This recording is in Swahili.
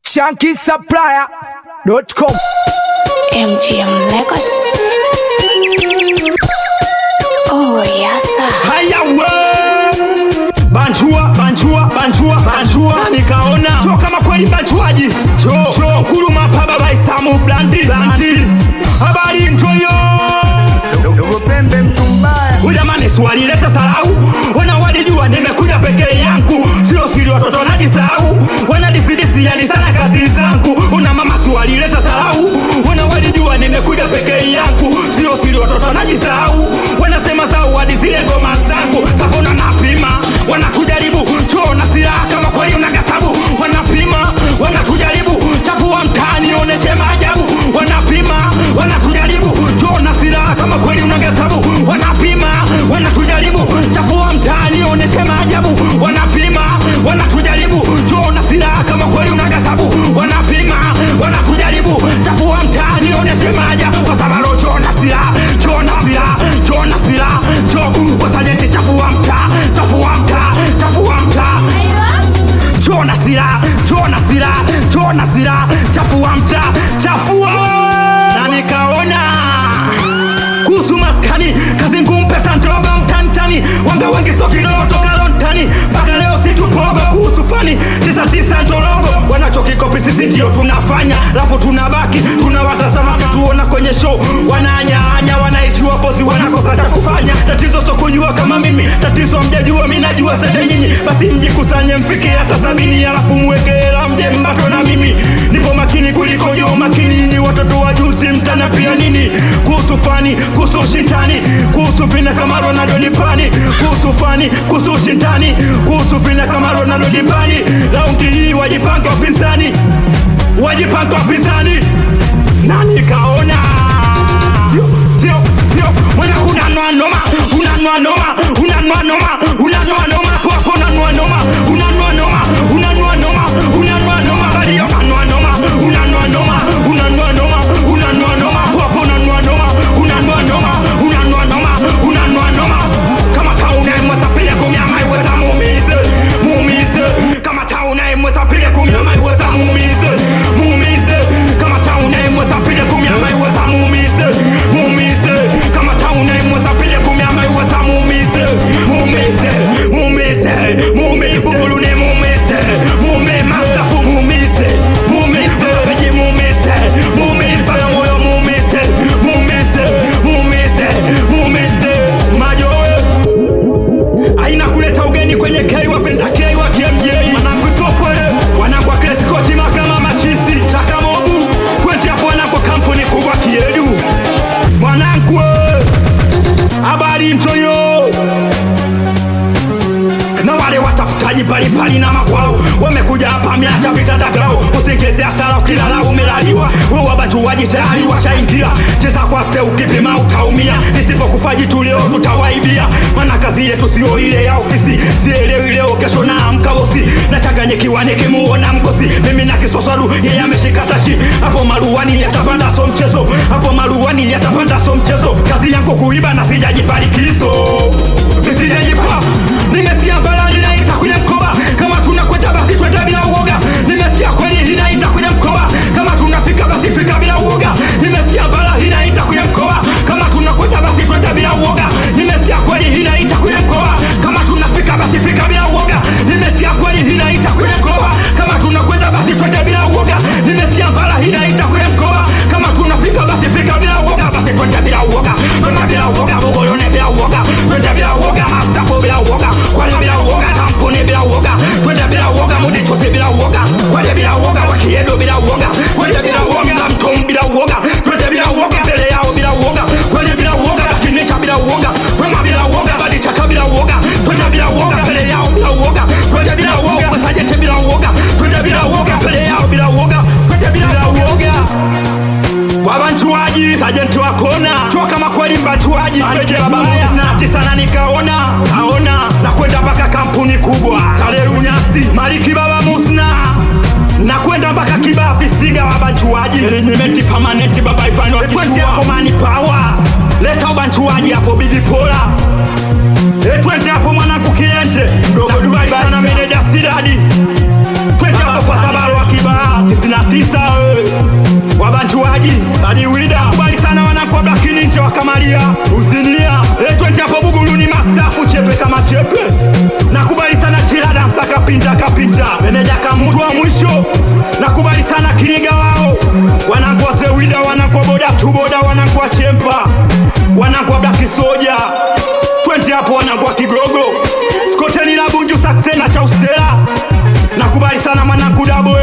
ShankySupplier.com. MGM Records. Oh yes sir. Haya we Banjua nikaona jo kama kweli banjuaji jo kuluma pa baba Isamu blandi habari ntoyo Dogo pembe mtumbaya. Ujamani swali leta salau wana walijua nimekuja peke yangu sio siri watoto najisahau wana disidisi yani sana kazi zangu una mama swali leta salau wana walijua nimekuja peke yangu sio siri watoto najisahau wanasema sawa hadi zile ngoma zangu safona napima wanatujaribu choo na silaha kama kweli unagasabu wanapima wanatujaribu chafua mtaani oneshe maajabu wanapima wanatujaribu choo na silaha kama kweli unagasabu wanapima wanatujaribu chafua mtaani oneshe maajabu wanapima wanatujaribu choo na silaha kama kweli unagasabu wanapima wanatujaribu chafua mtaani oneshe maajabu kwa sababu choo na silaha choo usajenti chafua mtaa choo na silaha chafua mtaa chafua na nikaona kuhusu maskani kazi ngumu pesa ndogo mtantani wanga wengi so kidogo toka lontani mpaka leo situpogo kuhusu fani 99 ntologo wanachokikopi sisi ndio tunafanya lafu tunabaki tunawatazama tuona kwenye show wananyanya wanaishiwa bozi wanakosa cha kufanya tatizo so kujua kama mimi tatizo mjajua mimi najua sende nyinyi basi mjikusanye mfike hata 70 alafu mweke hela mje mbato na mimi nipo makini kuliko yo makini nyinyi watoto wa juzi mtana pia nini kuhusu fani kuhusu shintani kuhusu vina kama Ronaldo Lipani kuhusu fani kuhusu shintani kuhusu vina kama Ronaldo Lipani laundi hii wajipanga wapinzani na nikaona sio mwana unanua noma popo unanua noma bali unanua noma popo unanua noma kama tauna imweza pia kumia maiweza muumize kama tauna imweza pia kumia maiweza muumize kama tauna imweza pia kumia maiweza muumize kama tauna imweza pia kumia maiweza muumize bulune muumize mastafu muumize beji muumize moyo muumize majoe aina kuleta ugeni kwenye kei wapenda kei wa KMJ wanangu sopole wanangu wa Kresikoti makama machisi chakamobu twende hapo wanangu kampuni kubwa kiedu wanangu habari mtoyo na wale watafutaji palipali na makwao wamekuja hapa miacha vitanda vyao usingeze hasara ukilala umelaliwa wewe wabajuaji tayari washaingia cheza kwa se ukipima utaumia isipokufaji tulio tutawaibia maana kazi yetu sio ile ya ofisi sielewi leo kesho na amka bosi nachanganyikiwa nikimuona mkosi mimi na kisoswaru yeye ameshika tachi hapo maruani yatapanda so mchezo kazi yangu kuiba na sijajipalikizo nisijajipa nimesikia bala inaita kwenye mkoba kama tunakwenda basi twende bila uoga nimesikia kweli inaita kwenye mkoba kama tunafika basi fika bila uoga nimesikia bala inaita kwenye mkoba kama tunakwenda basi twende bila uoga nimesikia kweli inaita kwenye mkoba kama tunafika basi fika bila uoga nimesikia kweli inaita kwenye mkoba kama tunakwenda basi twende bila uoga nimesikia bala inaita kwenye mkoba kama tunafika basi fika bila uoga basi twende bila uoga mama bila uoga bogolone bila uoga twende bila uoga mastafu bila uoga kwani bila uoga kampuni bila uoga twende bila uoga mudichose bila uoga kwani bila uoga wakiedo bila uoga twende bila uoga mtom bila uoga twende bila uoga mbele yao bila uoga kwani bila uoga kinicha bila uoga wema bila uoga badi chaka bila uoga twende bila uoga mbele yao bila uoga twende bila uoga masajete bila uoga twende bila uoga mbele yao bila uoga twende bila uoga wabanchuaji sajenti wakona chua kama kweli mbanchuaji sana nikaona na kwenda mpaka kampuni kubwa Saleru Nyasi Maliki Baba Musna na kwenda mpaka Kibapi Siga wabanchuaji element permanent baba ifano twende hapo mani power leta ubanchuaji hapo Bigi Pola twende hapo mwanangu Kiente mdogo Dubai sana meneja Sidadi twende hapo kwa sababu wa Kibapi boda wanakuwa chempa, wanakuwa black soja. 20 hapo wanakuwa kigogo. Skoteni la Bunju Saxena cha usela. Nakubali sana mwanangu Dabo